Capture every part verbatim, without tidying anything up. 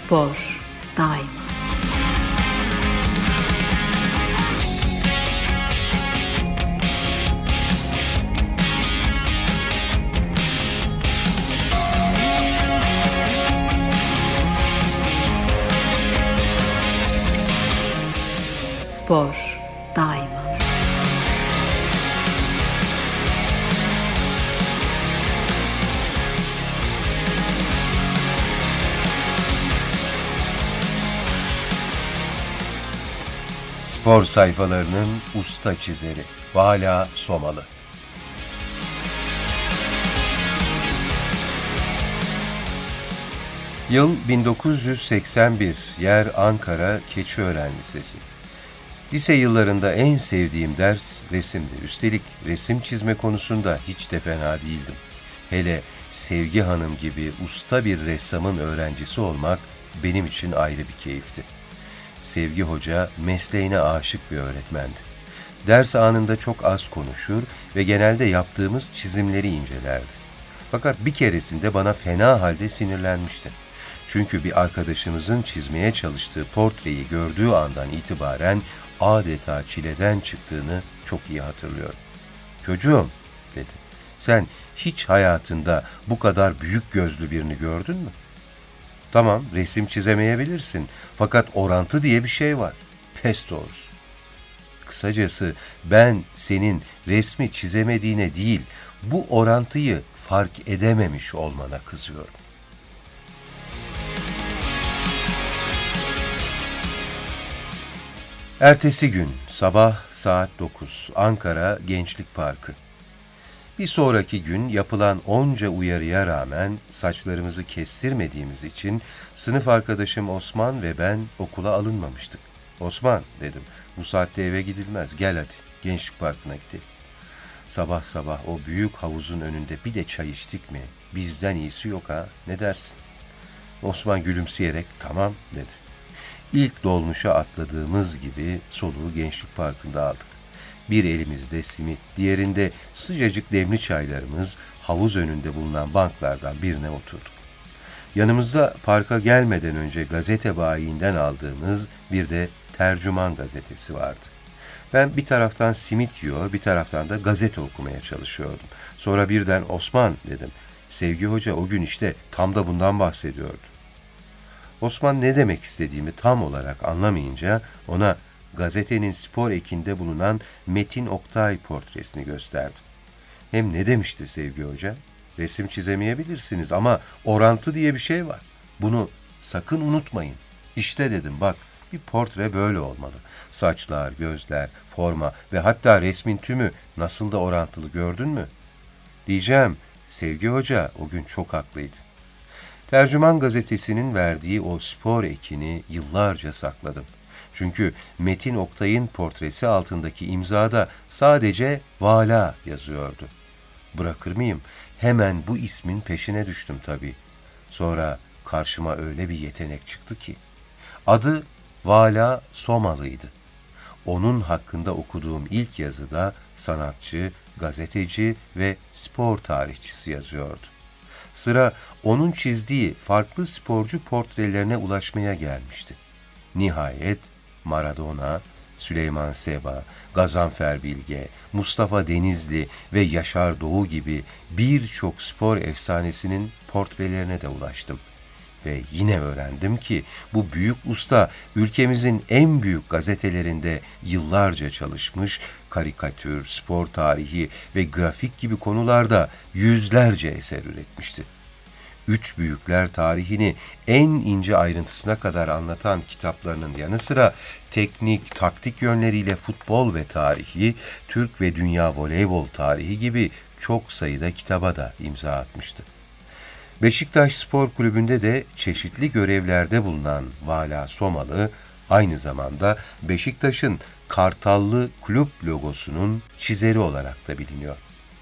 Spor daima. Spor daima. Spor sayfalarının usta çizeri Vala Somalı. Yıl bin dokuz yüz seksen bir, yer Ankara Keçiören Lisesi. Lise yıllarında en sevdiğim ders resimdi. Üstelik resim çizme konusunda hiç de fena değildim. Hele Sevgi Hanım gibi usta bir ressamın öğrencisi olmak benim için ayrı bir keyifti. Sevgi Hoca mesleğine aşık bir öğretmendi. Ders anında çok az konuşur ve genelde yaptığımız çizimleri incelerdi. Fakat bir keresinde bana fena halde sinirlenmişti. Çünkü bir arkadaşımızın çizmeye çalıştığı portreyi gördüğü andan itibaren adeta çileden çıktığını çok iyi hatırlıyorum. "Çocuğum," dedi, "sen hiç hayatında bu kadar büyük gözlü birini gördün mü? Tamam, resim çizemeyebilirsin fakat orantı diye bir şey var. Pes doğrusu. Kısacası ben senin resmi çizemediğine değil, bu orantıyı fark edememiş olmana kızıyorum." Ertesi gün sabah saat dokuz, Ankara Gençlik Parkı. Bir sonraki gün yapılan onca uyarıya rağmen saçlarımızı kestirmediğimiz için sınıf arkadaşım Osman ve ben okula alınmamıştık. "Osman," dedim, "bu saatte eve gidilmez, gel hadi Gençlik Parkı'na gidelim." Sabah sabah o büyük havuzun önünde bir de çay içtik mi, bizden iyisi yok ha, ne dersin? Osman gülümseyerek "Tamam," dedi. İlk dolmuşa atladığımız gibi soluğu Gençlik Parkı'nda aldık. Bir elimizde simit, diğerinde sıcacık demli çaylarımız, havuz önünde bulunan banklardan birine oturduk. Yanımızda parka gelmeden önce gazete bayiinden aldığımız bir de Tercüman gazetesi vardı. Ben bir taraftan simit yiyor, bir taraftan da gazete okumaya çalışıyordum. Sonra birden "Osman," dedim, "Sevgi Hoca o gün işte tam da bundan bahsediyordu." Osman ne demek istediğimi tam olarak anlamayınca ona gazetenin spor ekinde bulunan Metin Oktay portresini gösterdim. Hem ne demişti Sevgi Hoca? "Resim çizemeyebilirsiniz ama orantı diye bir şey var. Bunu sakın unutmayın. İşte," dedim, "bak, bir portre böyle olmalı. Saçlar, gözler, forma ve hatta resmin tümü nasıl da orantılı, gördün mü?" Diyeceğim, Sevgi Hoca o gün çok haklıydı. Tercüman gazetesinin verdiği o spor ekini yıllarca sakladım. Çünkü Metin Oktay'ın portresi altındaki imzada sadece Vala yazıyordu. Bırakır mıyım? Hemen bu ismin peşine düştüm tabii. Sonra karşıma öyle bir yetenek çıktı ki. Adı Vala Somalı'ydı. Onun hakkında okuduğum ilk yazıda sanatçı, gazeteci ve spor tarihçisi yazıyordu. Sıra onun çizdiği farklı sporcu portrelerine ulaşmaya gelmişti. Nihayet Maradona, Süleyman Seba, Gazanfer Bilge, Mustafa Denizli ve Yaşar Doğu gibi birçok spor efsanesinin portrelerine de ulaştım. Ve yine öğrendim ki bu büyük usta ülkemizin en büyük gazetelerinde yıllarca çalışmış, karikatür, spor tarihi ve grafik gibi konularda yüzlerce eser üretmişti. Üç büyükler tarihini en ince ayrıntısına kadar anlatan kitaplarının yanı sıra teknik, taktik yönleriyle futbol ve tarihi, Türk ve dünya voleybol tarihi gibi çok sayıda kitaba da imza atmıştı. Beşiktaş Spor Kulübü'nde de çeşitli görevlerde bulunan Vala Somalı, aynı zamanda Beşiktaş'ın Kartallı kulüp logosunun çizeri olarak da biliniyor.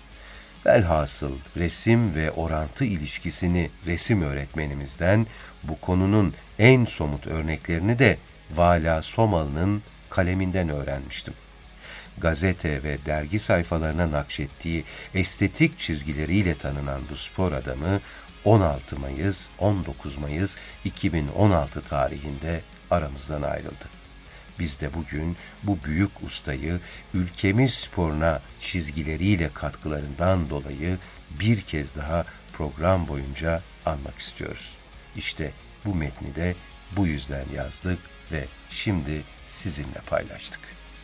Velhasıl resim ve orantı ilişkisini resim öğretmenimizden, bu konunun en somut örneklerini de Vala Somalı'nın kaleminden öğrenmiştim. Gazete ve dergi sayfalarına nakşettiği estetik çizgileriyle tanınan bu spor adamı, on altı Mayıs on dokuz Mayıs iki bin on altı tarihinde aramızdan ayrıldı. Biz de bugün bu büyük ustayı ülkemiz sporuna çizgileriyle katkılarından dolayı bir kez daha program boyunca anmak istiyoruz. İşte bu metni de bu yüzden yazdık ve şimdi sizinle paylaştık.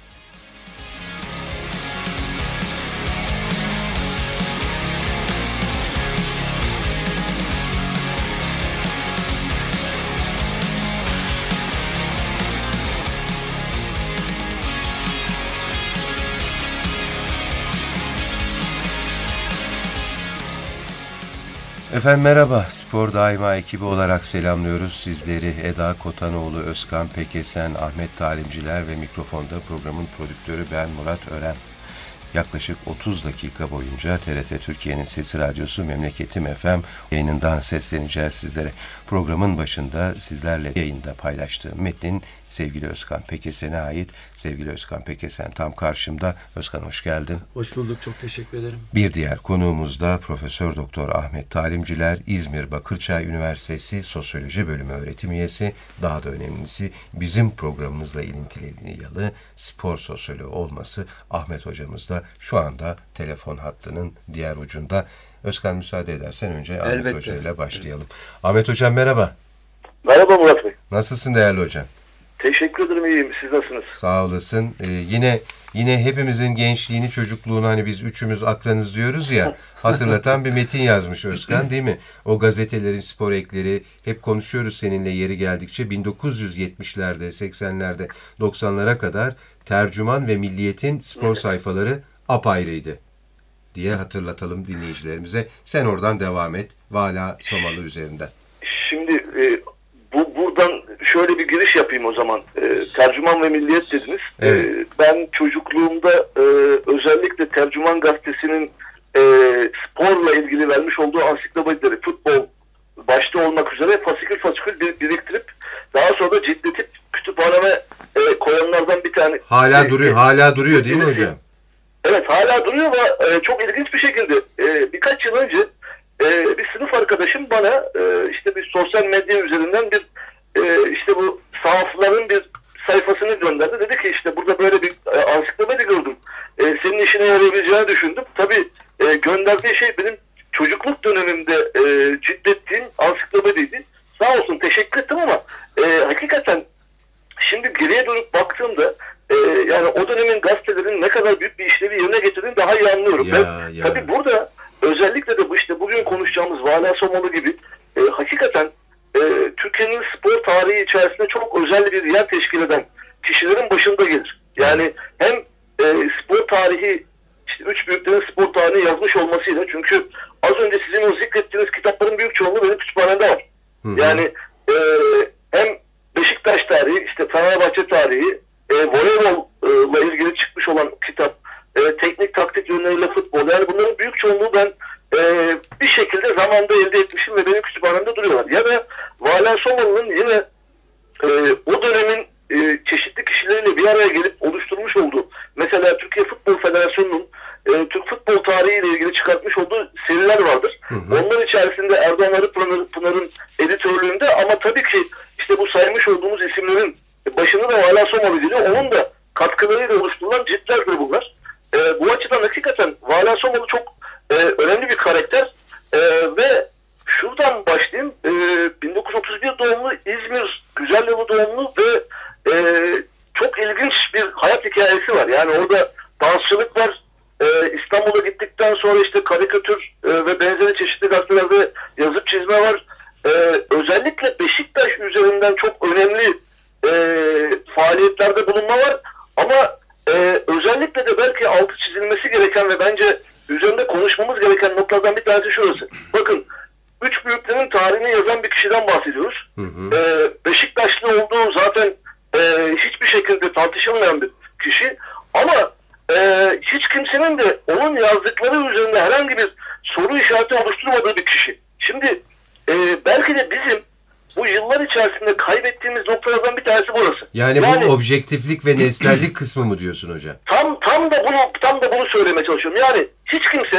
Efendim merhaba, Spor Daima ekibi olarak selamlıyoruz sizleri. Eda Kotanoğlu, Özkan Pekesen, Ahmet Talimciler ve mikrofonda programın prodüktörü ben Murat Ören. Yaklaşık otuz dakika boyunca T R T Türkiye'nin Sesi Radyosu Memleketim F M yayınından sesleneceğiz sizlere. Programın başında sizlerle yayında paylaştığım metnin sevgili Özkan Pekesen'e ait. Sevgili Özkan Pekesen tam karşımda. Özkan hoş geldin. Hoş bulduk, çok teşekkür ederim. Bir diğer konuğumuz da Profesör Doktor Ahmet Talimciler, İzmir Bakırçay Üniversitesi Sosyoloji Bölümü öğretim üyesi. Daha da önemlisi bizim programımızla ilintili yalı spor sosyoloğu olması. Ahmet hocamız da şu anda telefon hattının diğer ucunda. Özkan müsaade edersen önce Ahmet Elbette. Hoca ile başlayalım. Evet. Ahmet hocam merhaba. Merhaba Murat Bey. Nasılsın değerli hocam? Teşekkür ederim, iyiyim. Siz nasılsınız? Sağ olasın. Ee, yine yine hepimizin gençliğini, çocukluğunu hani biz üçümüz akranız diyoruz ya hatırlatan bir metin yazmış Özkan değil mi? O gazetelerin spor ekleri hep konuşuyoruz seninle yeri geldikçe bin dokuz yüz yetmişlerde, seksenlerde, doksanlara kadar Tercüman ve Milliyet'in spor sayfaları apayrıydı diye hatırlatalım dinleyicilerimize. Sen oradan devam et. Vala Somalı üzerinden. Şimdi e, bu buradan şöyle bir giriş yapayım o zaman. E, Tercüman ve Milliyet dediniz. Evet. E, ben çocukluğumda e, özellikle Tercüman Gazetesi'nin e, sporla ilgili vermiş olduğu ansiklopedileri, futbol başta olmak üzere fasikül fasikül bir, biriktirip daha sonra da ciltletip kütüphaneme e, koyanlardan bir tane. Hala e, duruyor, e, hala duruyor değil mi hocam? Evet, hala duruyor ama e, çok ilginç bir şekilde e, birkaç yıl önce e, bir sınıf arkadaşım bana e, işte bir sosyal medya üzerinden bir e, işte bu sahafların bir sayfasını gönderdi. Dedi ki işte burada böyle bir e, ansiklopedi gördüm. E, senin işine yarayabileceğini düşündüm. Tabii e, gönderdiği şey benim çocukluk dönemimde e, ciltlettiğim ansiklopediydi. Sağ olsun, teşekkür ettim ama e, hakikaten şimdi geriye dönüp baktığımda e, yani o dönemin gazetelerin ne kadar büyük bir işlevi yerine getirdiğini daha iyi anlıyorum. Ya, ben, ya. Tabii burada özellikle de bu işte bugün konuşacağımız Vala Somalı gibi e, hakikaten e, Türkiye'nin spor tarihi içerisinde çok özel bir yer teşkil eden kişilerin başında gelir. Yani hem e, spor tarihi, işte üç büyüklerin spor tarihini yazmış olmasıyla, çünkü az önce sizin o zikrettiğiniz kitapların büyük çoğunluğu benim kütüphanemde var. Hı hı. Yani e, hem Beşiktaş tarihi, işte Fenerbahçe tarihi, e, voleybolla ilgili çıkmış olan kitap, e, teknik taktik yönleriyle futbol, yani bunların büyük çoğunluğu ben e, bir şekilde zamanda elde etmişim ve benim kütüphanemde duruyorlar. Ya da Vala Somalı'nın yine e, o dönemin e, çeşitli kişileriyle bir araya gelip oluşturmuş olduğu, mesela Türkiye Futbol Federasyonu'nun e, Türk futbol tarihiyle ilgili çıkartmış olduğu seriler vardır. Hı hı. Onların içerisinde Erdoğan Arıpınar, Pınar'ın editörlüğünde, ama tabii ki işte bu saymış olduğumuz isimlerin başında da Vala Somalı geliyor. Onun da katkılarıyla oluşturulan ciltlerdir bunlar. E, bu açıdan hakikaten Vala Somalı çok e, önemli bir karakter e, ve şuradan başlayayım. E, bin dokuz yüz otuz bir doğumlu, İzmir Güzelyalı doğumlu ve e, çok ilginç bir hayat hikayesi var. Yani orada dansçılık var. E, İstanbul'a gittikten sonra işte karikatür e, ve benzeri çeşitli gazetelerde yazıp çizme var. E, özellikle Beşiktaş üzerinden çok önemli e, faaliyetlerde bulunma var. Ama e, özellikle de belki altı çizilmesi gereken ve bence üzerinde konuşmamız gereken noktalardan bir tanesi şurası. Bakın, üç büyüklerin tarihini yazan bir kişiden bahsediyoruz. Hı hı. E, Beşiktaşlı olduğu zaten e, hiçbir şekilde tartışılmayan bir kişi. Ama e, hiç kimsenin de onun yazdıkları üzerinde herhangi bir soru işareti oluşturmadığı bir kişi. Şimdi e, belki de bizim bu yıllar içerisinde kaybettiğimiz noktalardan bir tanesi burası. Yani, yani bu objektiflik ve nesnellik kısmı mı diyorsun hocam? Tam tam da bunu tam da bunu söylemeye çalışıyorum. Yani hiç kimse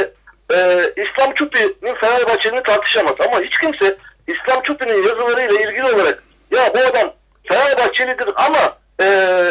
e, İslam Çupi'nin Fenerbahçe'nin tartışamaz. Ama hiç kimse İslam Çupi'nin yazılarıyla ilgili olarak ya bu adam Fenerbahçelidir ama e,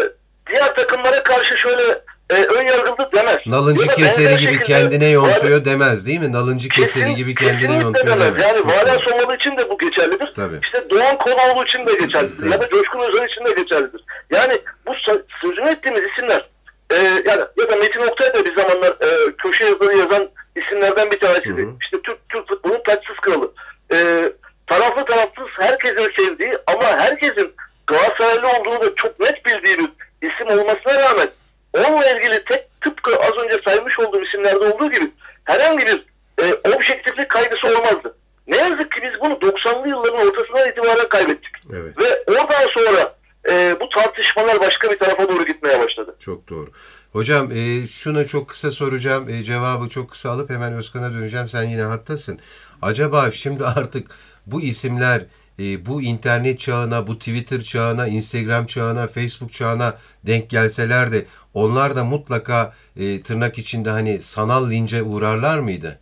diğer takımlara karşı şöyle e, ön yargılı demez. Nalıncı keseri gibi kendine yontuyor yani, demez değil mi? Nalıncı keseri gibi kendine yontuyor demez. demez. Yani Vala Somalı için de bu geçerlidir. Tabii. İşte Doğan Koloğlu için de geçerlidir. Tabii. Ya da Coşkun Özel için de geçerlidir. Yani bu sözünü ettiğimiz isimler e, yani ya da Metin Oktay da bir zamanlar e, köşe yazıları yazan isimlerden bir tanesiydi. Hı hı. İşte Türk, Türk futbolunun taçsız kralı. E, taraflı tarafsız herkesin sevdiği ama herkesin Galatasaraylı olduğunu da çok net bildiği bir isim olmasına rağmen onunla ilgili tek tıpkı az önce saymış olduğum isimlerde olduğu gibi herhangi bir e, objektiflik kaygısı olmazdı. Ne yazık ki biz bunu doksanlı yılların ortasından itibaren kaybettik. Evet. Ve oradan sonra e, bu tartışmalar başka bir tarafa doğru gitmeye başladı. Çok doğru. Hocam e, şuna çok kısa soracağım. E, cevabı çok kısa alıp hemen Özkan'a döneceğim. Sen yine hattasın. Acaba şimdi artık bu isimler e, bu internet çağına, bu Twitter çağına, Instagram çağına, Facebook çağına denk gelseler de onlar da mutlaka e, tırnak içinde hani sanal lince uğrarlar mıydı?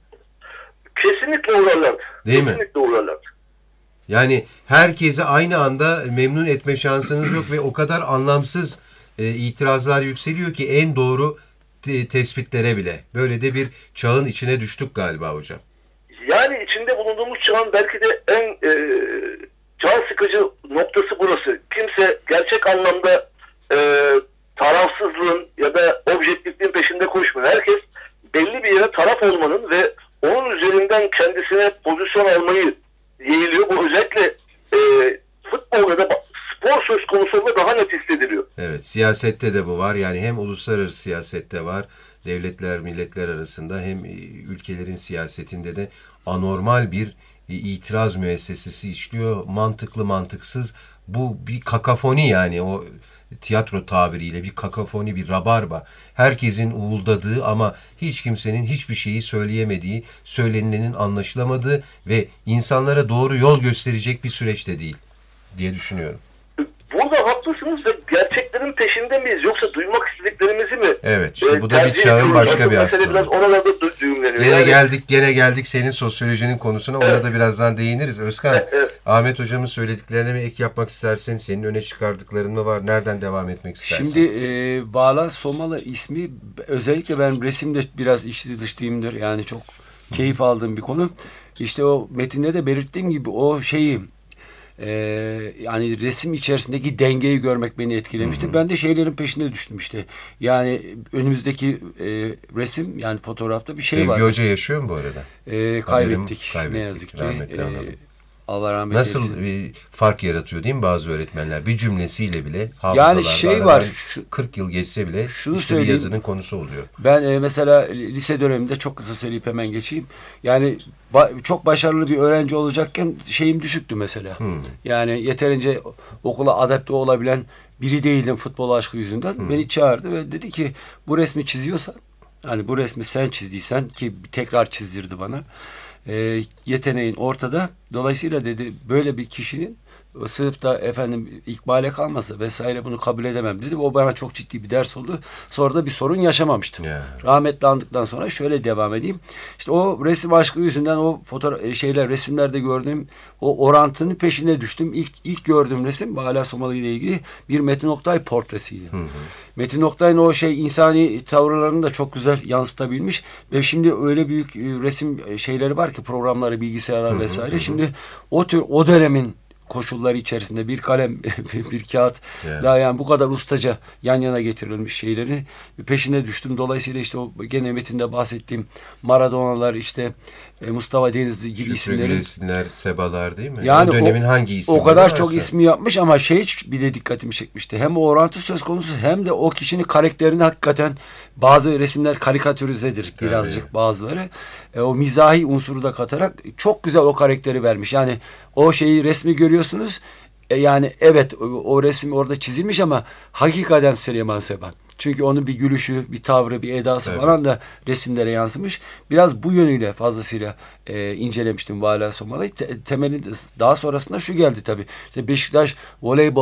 Kesinlikle uğrarlardı. Değil Kesinlikle mi? uğrarlardı. Yani herkesi aynı anda memnun etme şansınız yok ve o kadar anlamsız e, itirazlar yükseliyor ki en doğru te- tespitlere bile. Böyle de bir çağın içine düştük galiba hocam. Yani içinde bulunduğumuz çağın belki de en e, can sıkıcı noktası burası. Kimse gerçek anlamda e, tarafsızlığın ya da objektifliğin peşinde koşmuyor. Herkes belli bir yere taraf olmanın ve onun üzerinden kendisine pozisyon almayı yeğiliyor. Bu özellikle e, futbol ya da spor söz konusu olduğunda daha net hissediliyor. Evet, siyasette de bu var. Yani hem uluslararası siyasette var, devletler, milletler arasında hem ülkelerin siyasetinde de anormal bir itiraz müessesesi işliyor. Mantıklı, mantıksız. Bu bir kakafoni yani o tiyatro tabiriyle bir kakafoni, bir rabarba. Herkesin uğuldadığı ama hiç kimsenin hiçbir şeyi söyleyemediği, söylenilenin anlaşılamadığı ve insanlara doğru yol gösterecek bir süreç de değil diye düşünüyorum. Burada haklısınız ve gerçeklerin peşinde miyiz yoksa duymak istediklerimizi mi? Evet, işte bu da bir çağın başka bir hastalığı. Biraz oralarda düğümleniyor. Gene yani... geldik, gene geldik senin sosyolojinin konusuna. Ona evet. da birazdan değiniriz. Özkan, evet, evet. Ahmet hocamın söylediklerine mi ek yapmak istersen? Senin öne çıkardıkların mı var? Nereden devam etmek istersen? Şimdi e, Vala Somalı ismi özellikle ben resimde biraz içli dışlıyımdır. Yani çok keyif aldığım bir konu. İşte o metinde de belirttiğim gibi o şeyi Ee, yani resim içerisindeki dengeyi görmek beni etkilemişti. Hı hı. Ben de şeylerin peşine düştüm işte. Yani önümüzdeki e, resim yani fotoğrafta bir şey Sevgi var. Sevgi Hoca yaşıyor mu bu arada? Ee, kaybettik, kaybettik ne yazık ki. Rahmetli analım. Allah rahmet Nasıl eylesin. bir fark yaratıyor değil mi bazı öğretmenler? Bir cümlesiyle bile hafızalarda yani şey var, şu, kırk yıl geçse bile şunu işte bir yazının konusu oluyor. Ben e, mesela lise döneminde çok kısa söyleyip hemen geçeyim. Yani ba- çok başarılı bir öğrenci olacakken şeyim düşüktü mesela. Hmm. Yani yeterince okula adapte olabilen biri değildim futbol aşkı yüzünden. Hmm. Beni çağırdı ve dedi ki bu resmi çiziyorsan, hani bu resmi sen çizdiysen ki tekrar çizdirdi bana. E, yeteneğin ortada. Dolayısıyla dedi böyle bir kişinin sınıfta efendim ikbale kalmasa vesaire bunu kabul edemem dedi. O bana çok ciddi bir ders oldu. Sonra da bir sorun yaşamamıştım. Yeah. Rahmetli andıktan sonra şöyle devam edeyim. İşte o resim aşkı yüzünden o fotoğraf şeyler resimlerde gördüğüm o orantının peşine düştüm. İlk ilk gördüğüm resim Vala Somalı ile ilgili bir Metin Oktay portresiydi. Hı hı. Metin Oktay'ın o şey insani tavırlarını da çok güzel yansıtabilmiş ve şimdi öyle büyük resim şeyleri var ki programları, bilgisayarlar vesaire. Hı hı hı. Şimdi o tür o dönemin koşulları içerisinde bir kalem, bir kağıt yeah. daha yani bu kadar ustaca yan yana getirilmiş şeyleri peşine düştüm. Dolayısıyla işte o gene metinde bahsettiğim Maradona'lar işte Mustafa Denizli gibi Şükrü isimlerin. Gülesinler, Sebalar değil mi? Yani o dönemin o, hangi isimleri o kadar varsa. çok ismi yapmış ama şey bir de dikkatimi çekmişti. Hem o orantı söz konusu hem de o kişinin karakterini hakikaten bazı resimler karikatürizedir birazcık evet. bazıları. E, o mizahi unsuru da katarak çok güzel o karakteri vermiş. Yani o şeyi resmi görüyorsunuz. E, yani evet o, o resim orada çizilmiş ama hakikaten Süleyman Seba. Çünkü onun bir gülüşü, bir tavrı, bir edası evet. falan da resimlere yansımış. Biraz bu yönüyle fazlasıyla e, incelemiştim Vala Somalı'yı. Te, temelinde daha sonrasında şu geldi tabii. İşte Beşiktaş voleybol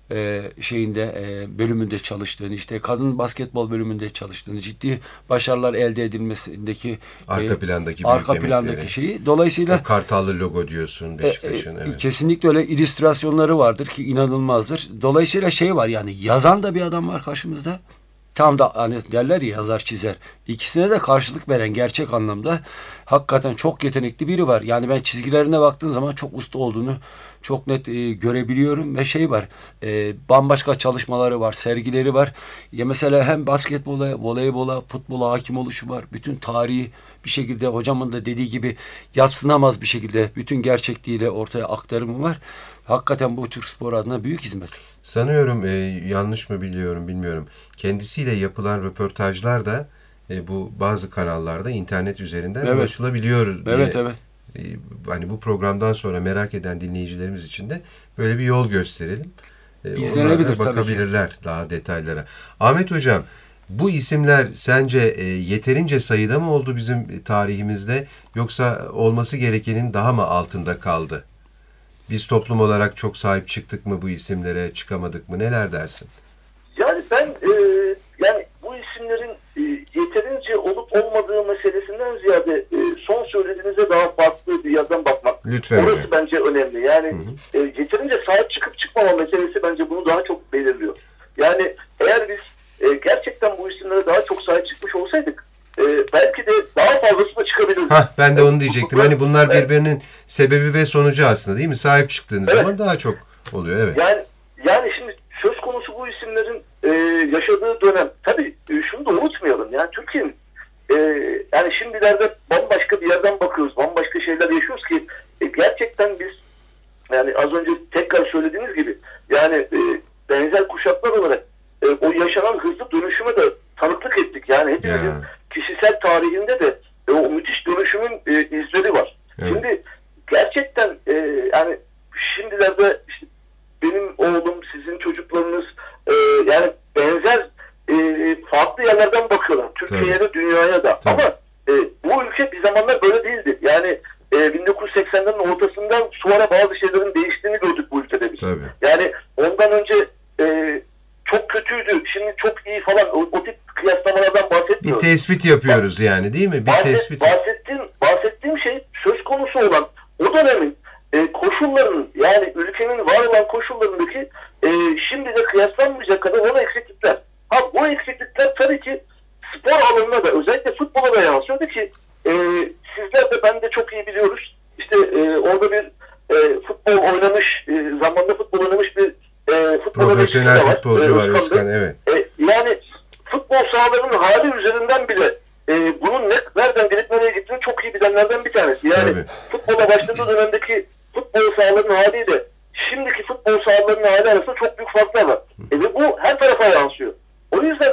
e, şeyinde e, bölümünde çalıştığını, işte kadın basketbol bölümünde çalıştığını, ciddi başarılar elde edilmesindeki arka e, plandaki arka büyük plandaki emekleri. şeyi. Dolayısıyla o kartallı logo diyorsun Beşiktaş'ın. e, e, evet. kesinlikle öyle illüstrasyonları vardır ki inanılmazdır. Dolayısıyla şey var, yani yazan da bir adam var karşımızda. Tam da hani derler ya, yazar çizer. İkisine de karşılık veren, gerçek anlamda hakikaten çok yetenekli biri var. Yani ben çizgilerine baktığım zaman çok usta olduğunu çok net e, görebiliyorum ve şey var. E, bambaşka çalışmaları var, sergileri var. Ya mesela hem basketbola, voleybola, futbola hakim oluşu var. Bütün tarihi bir şekilde, hocamın da dediği gibi, yadsınamaz bir şekilde bütün gerçekliğiyle ortaya aktarımı var. Hakikaten bu Türk spor adına büyük hizmet. Sanıyorum e, yanlış mı biliyorum bilmiyorum. Kendisiyle yapılan röportajlar da e, bu bazı kanallarda internet üzerinden Evet. ulaşılabiliyor diye. Evet evet. E, hani bu programdan sonra merak eden dinleyicilerimiz için de böyle bir yol gösterelim. E, İzlenebilir onlar da tabii ki. bakabilirler daha detaylara. Ahmet Hocam, bu isimler sence e, yeterince sayıda mı oldu bizim tarihimizde, yoksa olması gerekenin daha mı altında kaldı? Biz toplum olarak çok sahip çıktık mı bu isimlere, çıkamadık mı? Neler dersin? Yani ben e, yani bu isimlerin e, yeterince olup olmadığı meselesinden ziyade e, son söylediğinize daha farklı bir yerden bakmak. Lütfen Orası hocam. bence önemli. Yani Hı hı. e, yeterince sahip çıkıp çıkmama meselesi bence bunu daha çok belirliyor. Yani eğer biz e, gerçekten bu isimlere daha çok sahip çıkmış olsaydık e, belki de daha fazlası da çıkabilirdi. Hah, ben de onu diyecektim. Hani bunlar Evet. birbirinin sebebi ve sonucu aslında, değil mi? Sahip çıktığınız Evet. zaman daha çok oluyor. Evet. Yani yani şimdi söz konusu bu isimlerin e, yaşadığı dönem. Tabii e, şunu da unutmayalım. Yani Türkiye'nin e, yani şimdilerde bambaşka bir yerden bakıyoruz. Bambaşka şeyler yaşıyoruz ki e, gerçekten biz, yani az önce tekrar söylediğiniz gibi, yani e, benzer kuşaklar olarak e, o yaşanan hızlı dönüşüme de tanıklık ettik. Yani hepimizin Ya. kişisel tarihinde de e, o müthiş dönüşümün e, izleri var. Evet. Şimdi gerçekten e, yani şimdilerde işte benim oğlum, sizin çocuklarınız e, yani benzer e, farklı yerlerden bakıyorlar. Türkiye'ye de, dünyaya da. Tabii. Ama e, bu ülke bir zamanlar böyle değildi. Yani e, bin dokuz yüz seksenlerin ortasından sonra bazı şeylerin değiştiğini gördük bu ülkede biz. Tabii. Yani ondan önce e, çok kötüydü, şimdi çok iyi falan, o, o tip kıyaslamalardan Bir bahsetmiyorum. tespit yapıyoruz yani, değil mi? Bir Bahset, tespit. bahsettiğim, bahsettiğim şey söz konusu olan o dönemin e, koşullarının, yani ülkenin var olan koşullarındaki e, şimdi de kıyaslanmayacak kadar olan eksiklikler. Ha, bu eksiklikler tabii ki spor alanına da, özellikle futbola da yansıyordu ki e, sizler de ben de çok iyi biliyoruz. İşte e, orada bir e, futbol oynamış, e, zamanında futbol oynamış bir e, futbol Profesyonel futbolcu var Özkan Bey. Özkan, evet. E, yani futbol sahalarının hali üzerinden bile e, bunun ne, nereden gelip nereye gittiğini çok iyi bilenlerden bir tanesi. Yani Tabii. futbola başladığı dönemdeki futbol sahalarının haliyle şimdiki futbol sahalarının hali arasında çok büyük farklar var. E, ve bu her tarafa yansıyor. O yüzden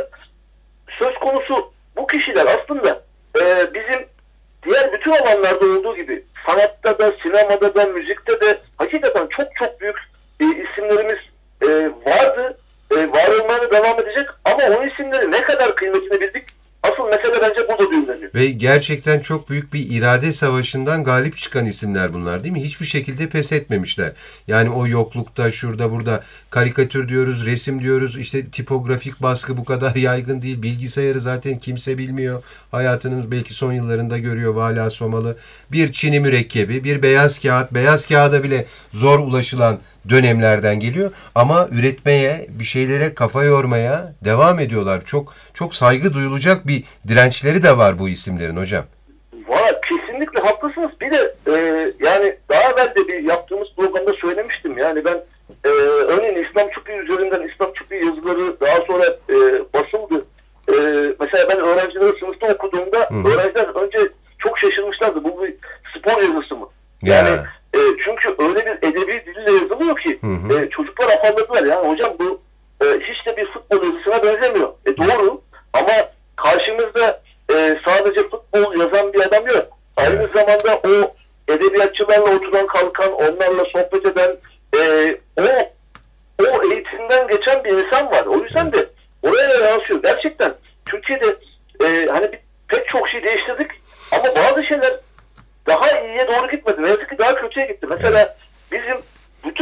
söz konusu bu kişiler aslında e, bizim diğer bütün alanlarda olduğu gibi sanatta da, sinemada da, müzikte de hakikaten çok çok büyük e, isimlerimiz e, vardı. E, var olmaya da devam edecek, ama o isimleri ne kadar kıymetini bildik, asıl mesele bence burada düğümleniyor. Ve gerçekten çok büyük bir irade savaşından galip çıkan isimler bunlar, değil mi? Hiçbir şekilde pes etmemişler. Yani o yoklukta, şurada burada karikatür diyoruz, resim diyoruz, işte tipografik baskı bu kadar yaygın değil. Bilgisayarı zaten kimse bilmiyor. Hayatının belki son yıllarında görüyor Vala Somalı. Bir çini mürekkebi, bir beyaz kağıt, beyaz kağıda bile zor ulaşılan dönemlerden geliyor, ama üretmeye, bir şeylere kafa yormaya devam ediyorlar. Çok çok saygı duyulacak bir dirençleri de var bu isimlerin hocam. Var, kesinlikle haklısınız. Bir de e, yani daha evvel de bir yaptığımız programda söylemiştim. Yani ben e, örneğin İslam Çupi üzerinden İslam Çupi yazıları daha sonra e, basıldı. E, mesela ben öğrencileri sınıfta okuduğumda Hı-hı. öğrenciler önce çok şaşırmışlardı. Bu bir spor yazısı mı? Yani Ya. e, çünkü öyle bir edebi dille yazılıyor ki e, çocuklar afalladılar. Yani hocam bu e, hiç de bir futbol yazısına benzemiyor. E, doğru, ama karşımızda e, sadece futbol yazan bir adam yok. Aynı Evet. zamanda o edebiyatçılarla oturan kalkan, onlarla sohbet eden, e, o o eğitimden geçen bir insan var. O yüzden de oraya yansıyor. Gerçekten Türkiye'de e, hani bir, pek çok şey değiştirdik, ama bazı şeyler daha iyiye doğru gitmedi. Ne yazık ki daha kötüye gitti. Mesela bizim bütün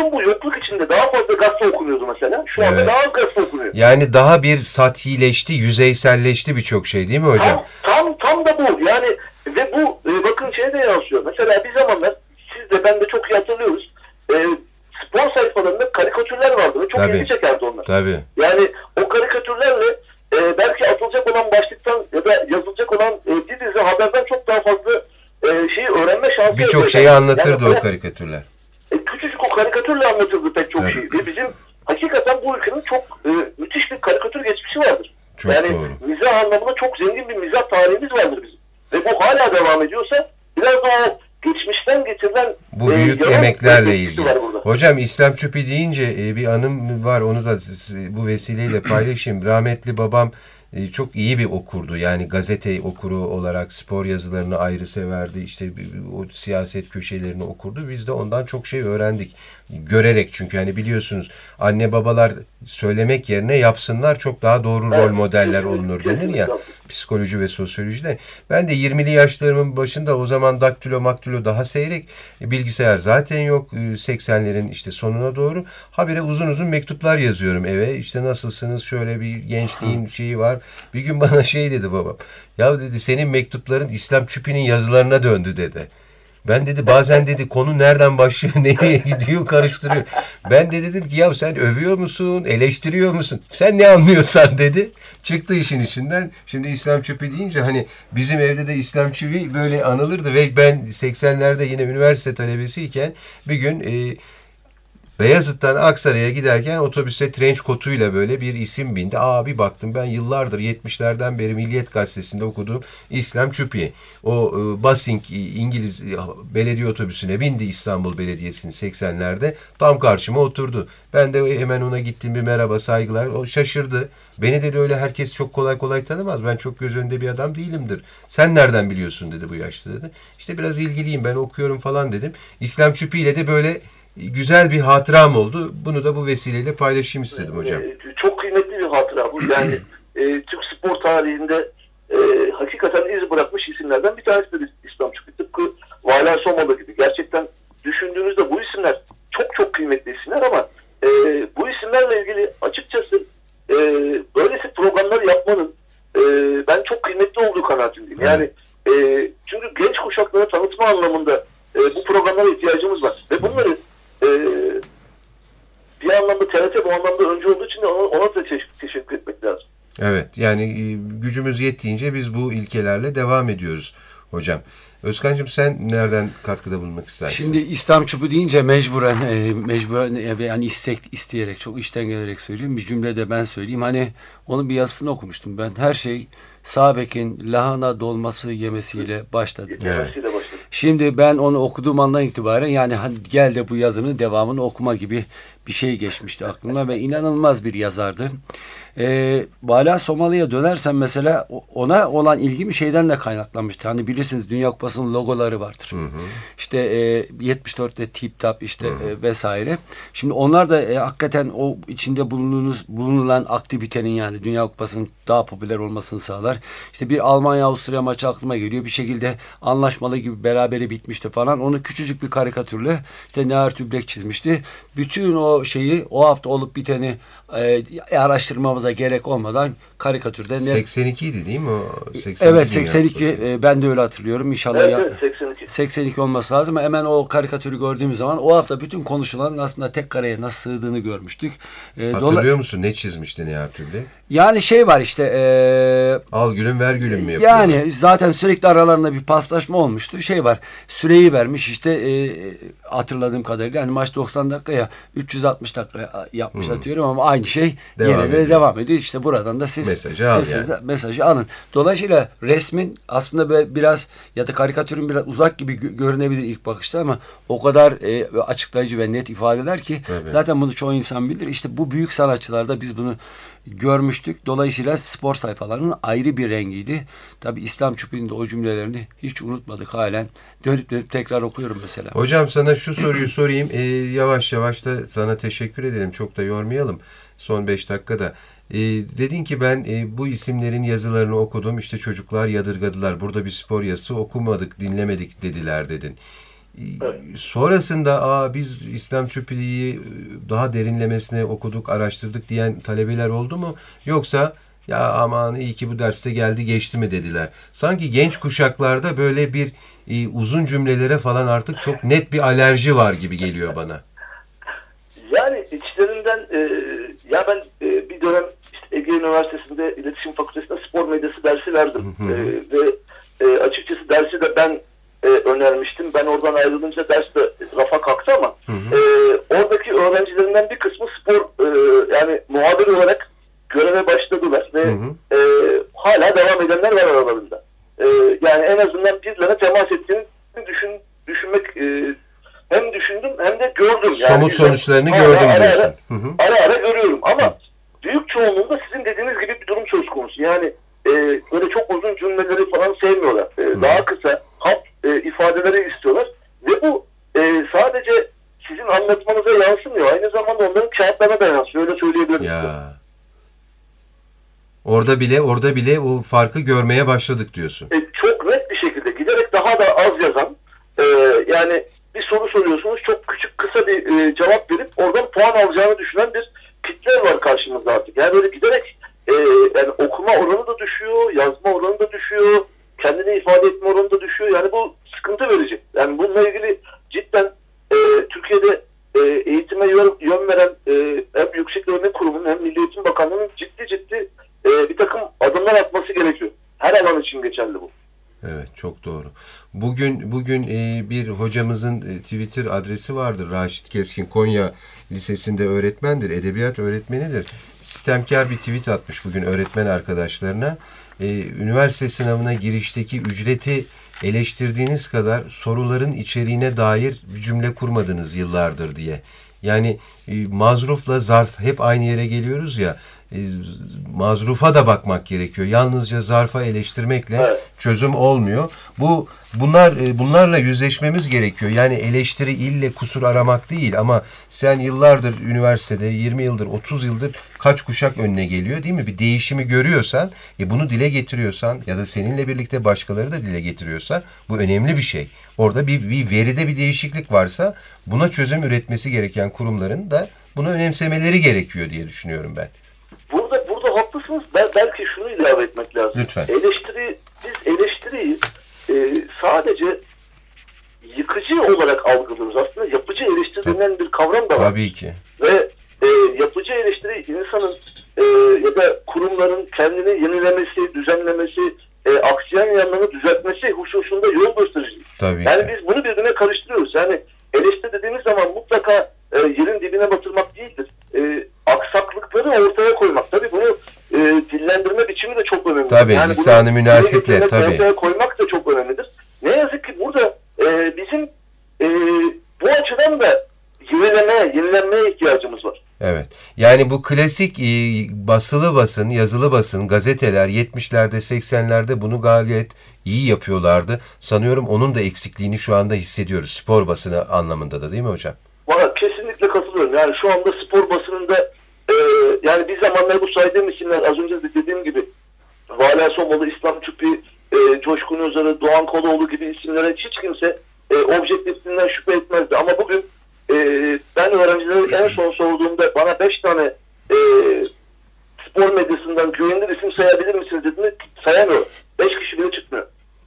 bütün bu yokluk içinde daha fazla gazete okunuyordu mesela. Şu anda Evet. daha az gazete okunuyor. Yani daha bir satileşti, yüzeyselleşti birçok şey değil mi hocam? Tam, tam, tam da bu. Yani ve bu e, bakın şeye de yansıyor. Mesela bir zamanlar siz de ben de çok iyi hatırlıyoruz. E, spor sayfalarında karikatürler vardı ve çok Tabii. ilgi çekerdi onlar. Tabii. Yani o karikatürlerle e, belki atılacak olan başlıktan ya da yazılacak olan e, bir dizi haberden çok daha fazla e, şeyi öğrenme şansı. Birçok şeyi anlatırdı yani, o karikatürler. E, küçücük o karikatürle anlatırdı pek çok evet. şeyi. Ve bizim hakikaten bu ülkenin çok e, müthiş bir karikatür geçmişi vardır. Çok yani doğru. mizah anlamında çok zengin bir mizah tarihimiz vardır bizim. Ve bu hala devam ediyorsa biraz da o geçmişten getirilen bu e, büyük yalan emeklerle ilgili. Var Hocam İslam Çöpü deyince e, bir anım var, onu da bu vesileyle paylaşayım. Rahmetli babam e, çok iyi bir okurdu. Yani gazete okuru olarak spor yazılarını ayrı severdi. İşte o siyaset köşelerini okurdu. Biz de ondan çok şey öğrendik. Görerek, çünkü hani biliyorsunuz anne babalar söylemek yerine yapsınlar, çok daha doğru evet, rol modeller olunur denir ya. Psikoloji ve sosyolojide. Ben de yirmili yaşlarımın başında, o zaman daktilo maktilo daha seyrek. Bilgisayar zaten yok. seksenlerin işte sonuna doğru. Habire uzun uzun mektuplar yazıyorum eve. İşte nasılsınız? Şöyle bir gençliğin şeyi var. Bir gün bana şey dedi babam. Ya dedi, senin mektupların İslam Çüpi'nin yazılarına döndü dedi. Ben dedi bazen dedi konu nereden başlıyor, nereye gidiyor karıştırıyor. Ben de dedim ki ya sen övüyor musun, eleştiriyor musun? Sen ne anlıyorsan dedi. Çıktı işin içinden. Şimdi İslam Çöpü deyince hani bizim evde de İslam Çöpü böyle anılırdı ve ben seksenlerde yine üniversite talebesiyken bir gün e, Beyazıt'tan Aksaray'a giderken otobüse trenç kotuyla böyle bir isim bindi. Aa, bir baktım ben yıllardır yetmişlerden beri Milliyet Gazetesi'nde okuduğum İslam Çüpi. O e, Basing İngiliz e, belediye otobüsüne bindi, İstanbul Belediyesi'nin seksenlerde. Tam karşıma oturdu. Ben de hemen ona gittim, bir merhaba, saygılar. O şaşırdı. Beni dedi öyle herkes çok kolay kolay tanımaz. Ben çok göz önünde bir adam değilimdir. Sen nereden biliyorsun dedi bu yaşta dedi. İşte biraz ilgiliyim, ben okuyorum falan dedim. İslam Çüpi ile de böyle güzel bir hatıram oldu. Bunu da bu vesileyle paylaşayım istedim hocam. Ee, çok kıymetli bir hatıra bu. Yani e, Türk spor tarihinde e, hakikaten iz bırakmış isimlerden bir tanesidir İslam Çüpi. Tıpkı Vala Somalı gibi. Gerçekten düşündüğünüzde bu isimler çok çok kıymetli isimler ama e, bu isimlerle ilgili açıkçası e, böylesi programlar yapmanın e, ben çok kıymetli olduğu kanaatindeyim. Evet. Yani e, çünkü genç kuşaklara tanıtma anlamında e, bu programlara ihtiyacımız var. Ve bunları Ee, bir anlamda T R T bu anlamda önce olduğu için de ona, ona da teşekkür etmek lazım. Evet, yani gücümüz yettiğince biz bu ilkelerle devam ediyoruz hocam. Özkan'cığım sen nereden katkıda bulunmak istersin? Şimdi İslam Çubuğu deyince mecburen, e, mecburen e, yani istek, isteyerek, çok içten gelerek söylüyorum. Bir cümle de ben söyleyeyim. Hani onun bir yazısını okumuştum ben. Her şey sağ bekin lahana dolması yemesiyle başladı. Evet. başladı. Şimdi ben onu okuduğum andan itibaren yani hadi gel de bu yazının devamını okuma gibi bir şey geçmişti aklımda ve inanılmaz bir yazardı. Ee, Vala Somalı'ya dönersen mesela ona olan ilgim şeyden de kaynaklanmıştı. Hani bilirsiniz Dünya Kupası'nın logoları vardır. Hı hı. İşte e, yetmiş dörtte Tip Tap işte e, vesaire. Şimdi onlar da e, hakikaten o içinde bulunduğunuz bulunulan aktivitenin yani Dünya Kupası'nın daha popüler olmasını sağlar. İşte bir Almanya Avusturya maçı aklıma geliyor. Bir şekilde anlaşmalı gibi berabere bitmişti falan. Onu küçücük bir karikatürle işte Nihar Tüblek çizmişti. Bütün o şeyi o hafta olup biteni e, araştırmamıza gerek olmadan karikatürde ne... seksen iki idi değil mi o? seksen iki evet seksen iki e, ben de öyle hatırlıyorum. İnşallah evet, ya, evet, seksen iki. seksen iki olması lazım. Hemen o karikatürü gördüğümüz zaman o hafta bütün konuşulanın aslında tek kareye nasıl sığdığını görmüştük. E, Hatırlıyor dola... musun? Ne çizmişti Nihar Tüblek? Yani şey var işte e, al gülüm ver gülüm mü yapıyor? Yani zaten sürekli aralarında bir paslaşma olmuştu. Şey var, süreyi vermiş işte e, hatırladığım kadarıyla hani maç doksan dakikaya üç yüz altmış dakika yapmış hmm. atıyorum ama aynı şey devam yine de devam ediyor. İşte buradan da siz mesajı, al mesajı, yani. mesajı alın. Dolayısıyla resmin aslında böyle biraz ya da karikatürün biraz uzak gibi gö- görünebilir ilk bakışta ama o kadar e, açıklayıcı ve net ifadeler ki tabii. Zaten bunu çoğu insan bilir. İşte bu büyük sanatçılarda biz bunu görmüştük. Dolayısıyla spor sayfalarının ayrı bir rengiydi. Tabi İslam Çubuğu'nun da o cümlelerini hiç unutmadık halen. Dönüp dönüp tekrar okuyorum mesela. Hocam sana şu soruyu sorayım. Ee, yavaş yavaş da sana teşekkür edelim. Çok da yormayalım. Son beş dakikada. Ee, dedin ki ben e, bu isimlerin yazılarını okudum. İşte çocuklar yadırgadılar. Burada bir spor yazısı okumadık, dinlemedik dediler dedin. Evet. Sonrasında aa biz İslam Çöpeliği daha derinlemesine okuduk, araştırdık diyen talebeler oldu mu? Yoksa ya aman iyi ki bu derste geldi geçti mi dediler. Sanki genç kuşaklarda böyle bir e, uzun cümlelere falan artık çok net bir alerji var gibi geliyor bana. Yani içlerinden e, ya ben e, bir dönem işte Ege Üniversitesi'nde İletişim Fakültesi'nde spor medyası dersi verdim. Hı hı. E, ve e, açıkçası dersi de ben e, önermiştim. Ben oradan ayrılınca ders de rafa kalktı ama Hı hı. e, oradaki öğrencilerinden bir kısmı spor e, yani muhabir olarak göreve başladılar ve Hı hı. e, hala devam edenler var aralarında. E, yani en azından birilerine temas ettiğini düşün, düşünmek e, hem düşündüm hem de gördüm. Yani Somut sonuçlarını hala gördüm ara diyorsun. Ara, Hı hı. ara ara görüyorum ama büyük çoğunluğunda sizin dediğiniz gibi bir durum söz konusu. Yani e, böyle çok uzun cümleleri falan sevmiyorlar. E, daha kısa, hat e, ifadeleri istiyorlar. Ve bu e, sadece sizin anlatmanıza yansımıyor. Aynı zamanda onların kağıtlarına da yansıyor. Öyle söyleyebilirim. Ya. Orada bile orada bile o farkı görmeye başladık diyorsun. E, çok net bir şekilde giderek daha da az yazan e, yani bir soru soruyorsunuz çok küçük kısa bir e, cevap verip oradan puan alacağını düşünen bir kitle var karşımızda artık. Yani böyle giderek e, yani okuma oranı da düşüyor, yazma oranı da düşüyor, kendini ifade etme oranı da düşüyor. Yani bu sıkıntı verici. Yani bununla ilgili cidden e, Türkiye'de e, eğitime yön, yön veren e, hem Yüksek Öğrenim Kurumu'nun hem Milli Eğitim Bakanlığı'nın ciddi ciddi e, bir takım adımlar atması gerekiyor. Her alan için geçerli bu. Evet, çok doğru. Bugün bugün e, bir hocamızın e, Twitter adresi vardır. Raşit Keskin, Konya Lisesi'nde öğretmendir, edebiyat öğretmenidir. Sistemkar bir tweet atmış bugün öğretmen arkadaşlarına. E, üniversite sınavına girişteki ücreti eleştirdiğiniz kadar soruların içeriğine dair bir cümle kurmadınız yıllardır diye. Yani e, mazrufla zarf hep aynı yere geliyoruz ya. E, mazrufa da bakmak gerekiyor. Yalnızca zarfa eleştirmekle Evet. çözüm olmuyor. Bu bunlar e, bunlarla yüzleşmemiz gerekiyor. Yani eleştiri ille kusur aramak değil ama sen yıllardır üniversitede yirmi yıldır otuz yıldır kaç kuşak önüne geliyor değil mi? Bir değişimi görüyorsan, e, bunu dile getiriyorsan ya da seninle birlikte başkaları da dile getiriyorsa bu önemli bir şey. Orada bir, bir veride bir değişiklik varsa buna çözüm üretmesi gereken kurumların da bunu önemsemeleri gerekiyor diye düşünüyorum ben. Burada burada haklısınız. Ben, belki şunu ilave etmek lazım. Lütfen. Eleştiri, biz eleştiriyi e, sadece yıkıcı olarak algılıyoruz. Aslında yapıcı eleştiri denilen bir kavram da var. Tabii ki. Ve e, yapıcı eleştiri insanın e, ya da kurumların kendini yenilemesi, düzenlemesi, e, aksayan yanlarını düzeltmesi hususunda yol gösterici. Tabii Yani ki. biz bunu birbirine karıştırıyoruz. Yani eleştiri dediğimiz zaman mutlaka e, yerin dibine batırmak değildir. E, aksaklıkları ortaya koymak. Tabii bunu e, dillendirme biçimi de çok önemli. Tabii, yani lisan-ı bunu münasiple, dile getirmek, tabii. ortaya koymak da çok önemlidir. Ne yazık ki burada e, bizim e, bu açıdan da yenilemeye, yenilenmeye ihtiyacımız var. Evet. Yani bu klasik e, basılı basın, yazılı basın, gazeteler yetmişlerde, seksenlerde bunu gayet iyi yapıyorlardı. Sanıyorum onun da eksikliğini şu anda hissediyoruz. Spor basını anlamında da değil mi hocam? Bana kesinlikle katılıyorum. Yani şu anda spor basınında e, yani bir zamanlar bu saydığım isimler az önce de dediğim gibi Vala Somalı, İslam Çupi, e, Coşkun Özarı, Doğan Koloğlu gibi isimlere hiç kimse e, objektifliğinden şüphe etmezdi. Ama bugün e, ben öğrencilere en son sorduğumda bana beş tane e, spor medyasından güvenilir isim sayabilir misiniz dediğinde sayamıyor. Beş kişi bile çıkmıyor.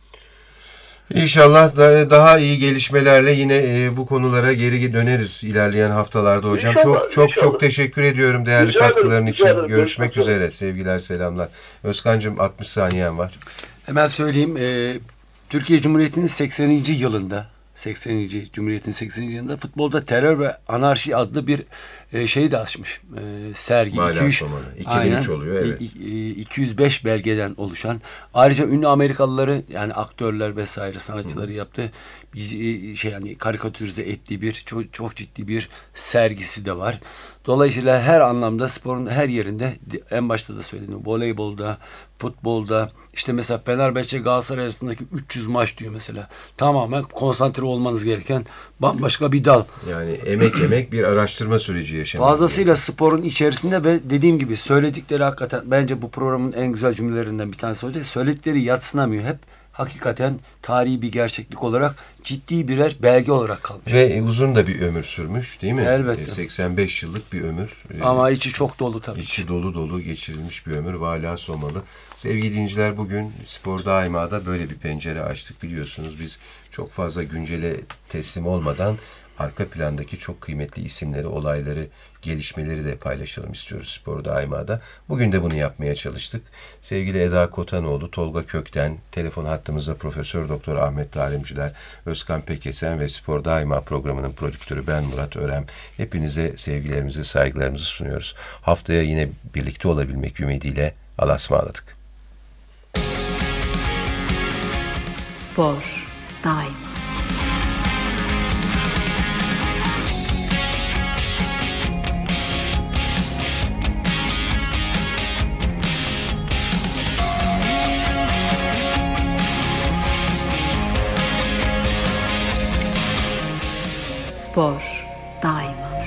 İnşallah da, daha iyi gelişmelerle yine e, bu konulara geri döneriz ilerleyen haftalarda hocam. İnşallah, çok çok inşallah. çok teşekkür ediyorum değerli Rica ederim, katkıların rica için. ederim. Görüşmek Görüşmek üzere. Sevgiler, selamlar. Özkan'cığım altmış saniyen var. Hemen söyleyeyim. E, Türkiye Cumhuriyeti'nin sekseninci yılında sekseninci Cumhuriyet'in sekseninci yılında futbolda terör ve anarşi adlı bir e, şeyi de açmış. E, sergi. Vala iki yüz Somalı. iki bin üç oluyor, evet. İ- i- iki yüz beş belgeden oluşan. Ayrıca ünlü Amerikalıları yani aktörler vesaire sanatçıları yaptığı bir şey yani karikatürize ettiği bir çok, çok ciddi bir sergisi de var. Dolayısıyla her anlamda sporun her yerinde en başta da söyledim. Voleybolda, futbolda işte mesela Fenerbahçe Galatasaray arasındaki üç yüz maç diyor mesela. Tamamen konsantre olmanız gereken bambaşka bir dal. Yani emek emek bir araştırma süreci yaşanıyor. Fazlasıyla sporun içerisinde ve dediğim gibi söyledikleri hakikaten bence bu programın en güzel cümlelerinden bir tanesi olacak. Söyledikleri yadsınamıyor. Hep hakikaten tarihi bir gerçeklik olarak ciddi birer belge olarak kalmış. Ve uzun da bir ömür sürmüş değil mi? Elbette. E, seksen beş yıllık bir ömür. E, Ama içi çok dolu tabii. İçi dolu dolu geçirilmiş bir ömür. Vala Somalı. Sevgili dinleyiciler, bugün Spor Daima'da böyle bir pencere açtık, biliyorsunuz. Biz çok fazla güncele teslim olmadan arka plandaki çok kıymetli isimleri, olayları, gelişmeleri de paylaşalım istiyoruz Spor Daima'da. Bugün de bunu yapmaya çalıştık. Sevgili Eda Kotanoğlu, Tolga Kökten, telefon hattımızda Profesör Doktor Ahmet Talimciler, Özkan Pekesen ve Spor Daima programının prodüktörü ben Murat Örem. Hepinize sevgilerimizi, saygılarımızı sunuyoruz. Haftaya yine birlikte olabilmek ümidiyle Allah'a ısmarladık. Spor Daima. Spor Daima.